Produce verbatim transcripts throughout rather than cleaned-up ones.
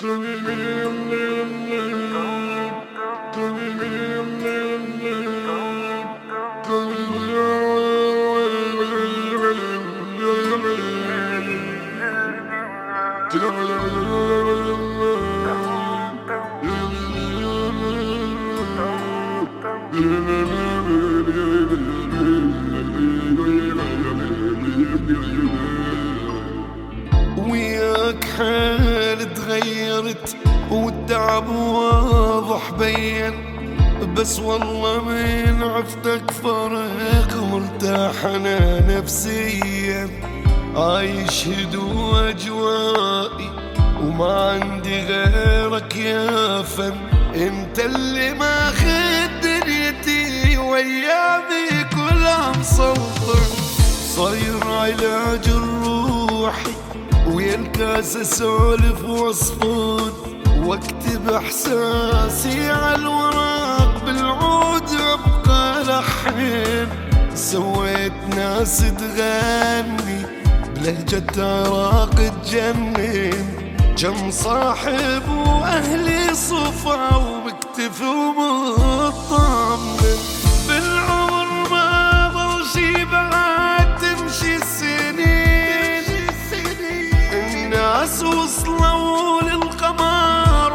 وياك حال تغيرت والتعب واضح بين، بس والله من عفتك فرق مرتاح انا نفسيا، عايش هدوء اجوائي وما عندي غيرك يا فن، انت اللي ماخذ دنيتي وايامي كلها مسلطن، صاير علاج الروحي ويا الكاس اسولف واصفن، واكتب احساسي على الورق بالعود ابقى لحن، سويت ناس تغني بلهجة عراق تجنن، كم صاحب واهلي صفا وبكتفي ومطمن، بالعمر ما ضل شي بعد تمشي السنين، الناس وصلوا للقمر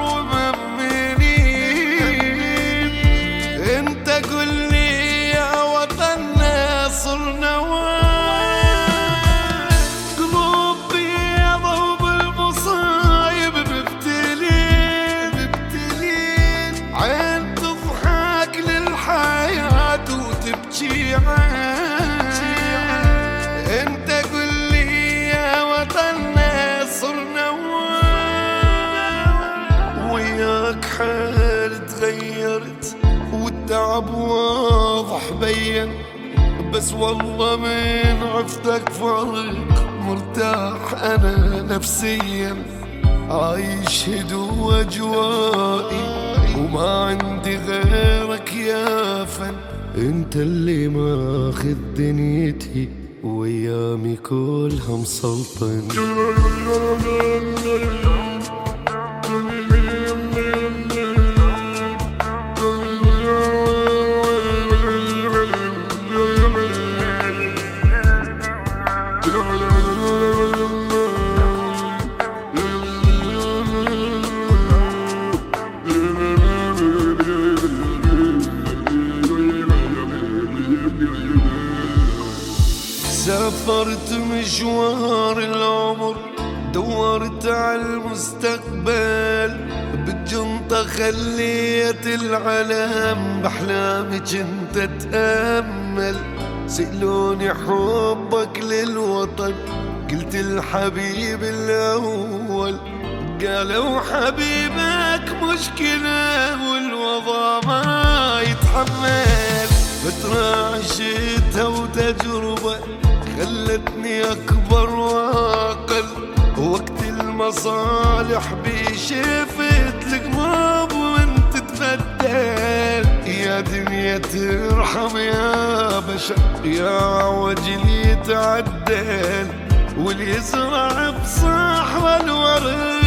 ومأمنين، انت قل لي يا وطننا صرنا وين، قلوب بيضا وبالمصايب مبتلين مبتلين، عين تضحك للحياة وتبكي عين، انت قل لي يا وطننا صرنا وين، وياك حال تغيرت والتعب واضح بين، بس والله من عفتك فرق مرتاح انا نفسيا، عايش هدوء اجوائي وما عندي غيرك يا فن، انت اللي ماخذ دنيتي وايامي كلها مسلطن. سافرت مشوار العمر دورت على المستقبل، بالجنطة خليت العلم بأحلامي كنت أتأمل، سألوني حبك للوطن قلت الحبيب الأول، قالوا حبيبك مشكلة والوضع ما يتحمل، فترة عشتها وتجربة خلتني أكبر وأقل، وقت المصالح بشفت القلوب وانت تبدل، يا دنيا ترحم يا بشر يا عوجل يتعدل، واللي يزرع بصاح والورد